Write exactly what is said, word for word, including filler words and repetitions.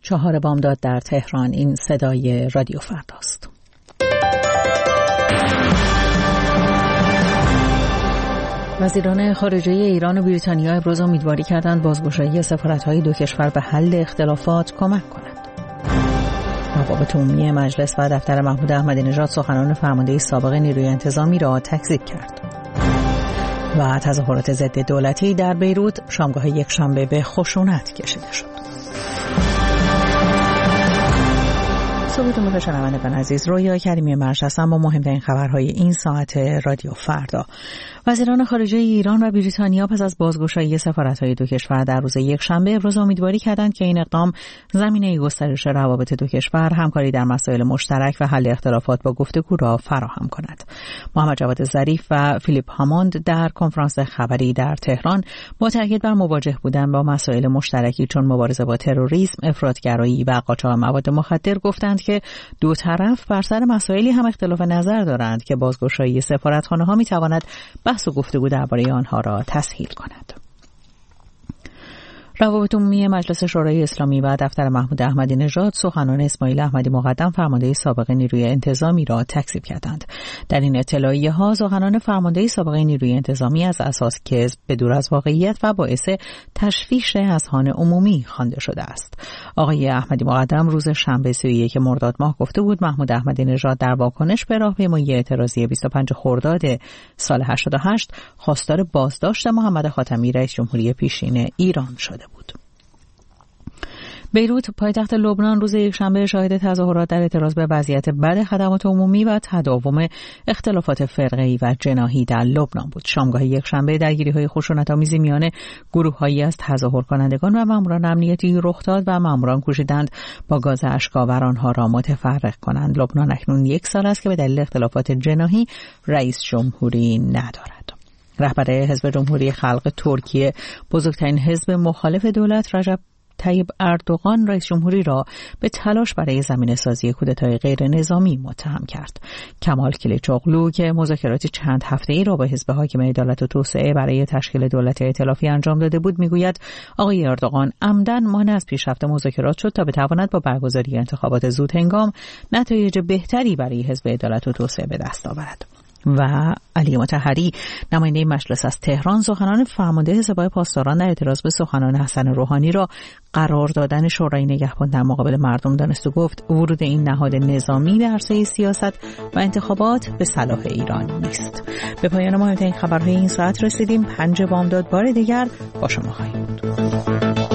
چهار بامداد در تهران. این صدای رادیو فرداست. وزیران خارجه ایران و بریتانیا ابراز امیدواری کردند بازگشایی سفارت‌های دو کشور به حل اختلافات کمک کند. روابط عمومی مجلس و دفتر محمود احمدی نژاد سخنان فرمانده سابق نیروی انتظامی را تکذیب کرد. و تظاهرات ضد دولتی در بیروت شامگاه یکشنبه به خشونت کشیده شد. صبحتون بخیر شنوندگان عزیز، رویا کریمی مرش هستم با مهمترین خبرهای این ساعت رادیو فردا. وزیران خارجه ایران و بریتانیا پس از بازگشایی سفارت‌های دو کشور در روز یکشنبه ابراز امیدواری کردند که این اقدام زمینه گسترش روابط دو کشور، همکاری در مسائل مشترک و حل اختلافات با گفتگو را فراهم کند. محمد جواد ظریف و فیلیپ هاموند در کنفرانس خبری در تهران با تاکید بر مواجه بودن با مسائل مشترکی چون مبارزه با تروریسم، افراطگرایی و قاچاق مواد مخدر گفتند که دو طرف بر سر مسائلی هم اختلاف نظر دارند که بازگشایی سفارتخانه‌ها می‌تواند بحث و گفتگو درباره آنها را تسهیل کند. روابط عمومی مجلس شورای اسلامی و دفتر محمود احمدی نژاد سخنان اسماعیل احمدی مقدم فرمانده سابق نیروی انتظامی را تکذیب کردند. در این اطلاعیه ها سخنان فرمانده سابق نیروی انتظامی از اساس کذب به دور از واقعیت و باعث تشویش اذهان عمومی خوانده شده است. آقای احمدی مقدم روز شنبه سی و یک مرداد ماه گفته بود محمود احمدی نژاد در واکنش به راهپیمایی اعتراضی بیست و پنج خرداد سال هشتاد و هشت خواستار بازداشت محمد خاتمی رئیس جمهوری پیشین ایران شده بود. بیروت پایتخت لبنان روز یکشنبه شاهد تظاهرات در اعتراض به وضعیت بد خدمات عمومی و تداوم اختلافات فرقه‌ای و جناحی در لبنان بود. شامگاه یکشنبه درگیری‌های خشونت‌آمیزی میان گروه‌هایی از تظاهر کنندگان و ماموران امنیتی رخ داد و ماموران کوشیدند با گاز اشک‌آور آنها را متفرق کنند. لبنان اکنون یک سال است که به دلیل اختلافات جناحی رئیس جمهوری ندارد. رهبر حزب جمهوری خلق ترکیه، بزرگترین حزب مخالف دولت، رجب طیب اردوغان رئیس جمهوری را به تلاش برای زمینه‌سازی کودتای غیر نظامی متهم کرد. کمال کلیچوغلو که مذاکرات چند هفته‌ای را با حزب حاکم عدالت و توسعه برای تشکیل دولت ائتلافی انجام داده بود میگوید آقای اردوغان عمدن مانع از پیشرفت مذاکرات شد تا بتواند با برگزاری انتخابات زودهنگام نتایج بهتری برای حزب عدالت و توسعه به دست آورد. و علی مطهری نماینده مجلس از تهران سخنان فرمانده حزب پاسداران در اعتراض به سخنان حسن روحانی را قرار دادن شورای نگهبان در مقابل مردم دانست و گفت ورود این نهاد نظامی به عرصه سیاست و انتخابات به صلاح ایران نیست. به پایان مهمترین خبرهای این ساعت رسیدیم. پنج بامداد بار دیگر با شما خواهیم بود.